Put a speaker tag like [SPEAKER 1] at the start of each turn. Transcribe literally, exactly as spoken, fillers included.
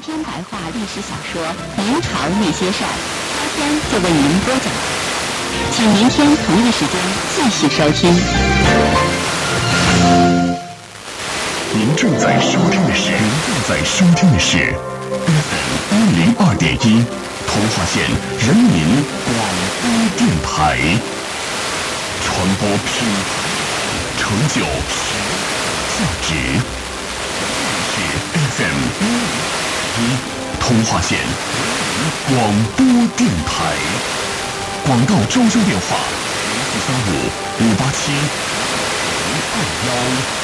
[SPEAKER 1] 篇白话历史小说《明朝那些事儿》，今天就为您播讲，请明天同一时间继续收听。
[SPEAKER 2] 您正在收听的是，您正在收听的是 F M 一零二点一，通化县人民广播电台，传播品牌，成就品价值。是 F M 一零二点一，通化县人民广播电台。广告招收电话：零四三五五八七零二幺。